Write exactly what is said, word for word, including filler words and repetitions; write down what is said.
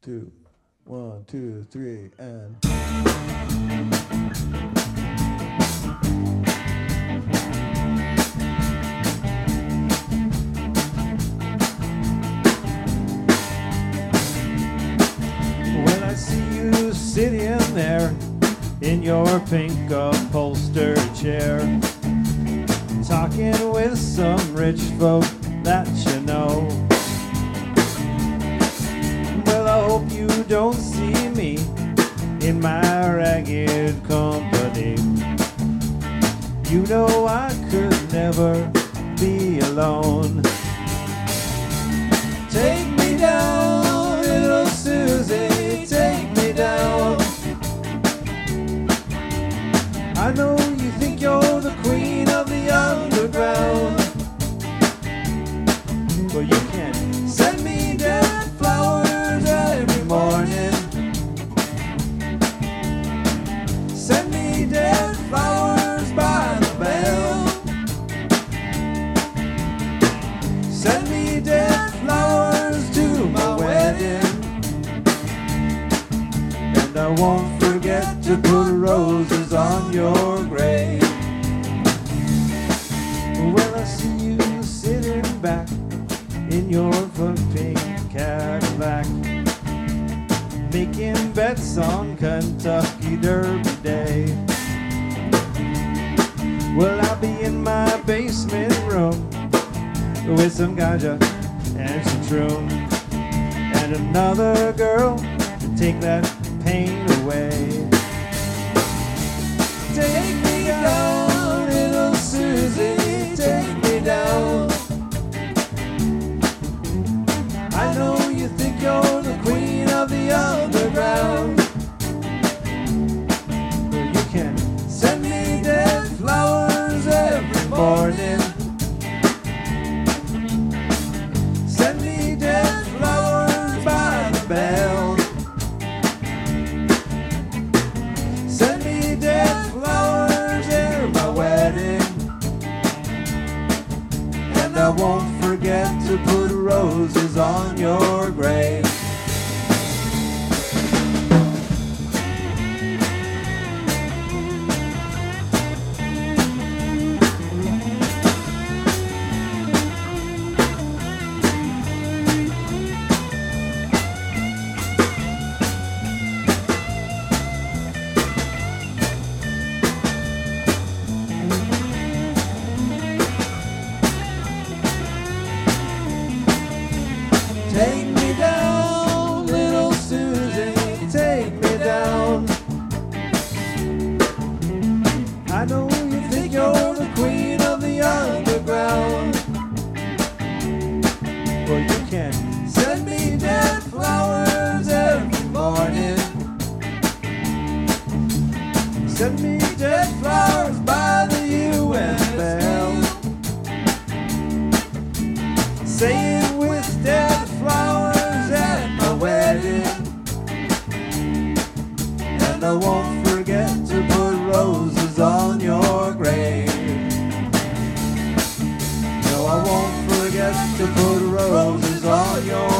two, one, two, three, and. When I see you sitting there in your pink upholstered chair, talking with some rich folk that you know. Well, I hope you don't see me in my ragged company. You know I could never be alone. Take me down, little Susie, take me down. I know you think you're the queen of the underground. Well, you can send me dead flowers every morning. Send me dead flowers by the bell. Send me dead flowers to my wedding. And I won't forget to put roses on your grave. Well, I see you sitting back in your pink Cadillac, making bets on Kentucky Derby Day. Well, I'll be in my basement room with some ganja and some shroom, and another girl to take that pain away. Take me down, little Susie, take me down. I know you think you're the queen of the underground. Well, you can send me dead flowers every morning. Send me dead flowers by the bell. Send me dead flowers at my wedding. And I won't forget to put roses on your grave. Take me down, little Susie, take me down. I know you think you're the queen of the underground. Well, you can send me dead flowers every morning. Send me dead flowers by the U N bell. Saying with dead flowers at my wedding. And I won't forget to put roses on your grave. No, I won't forget to put roses on your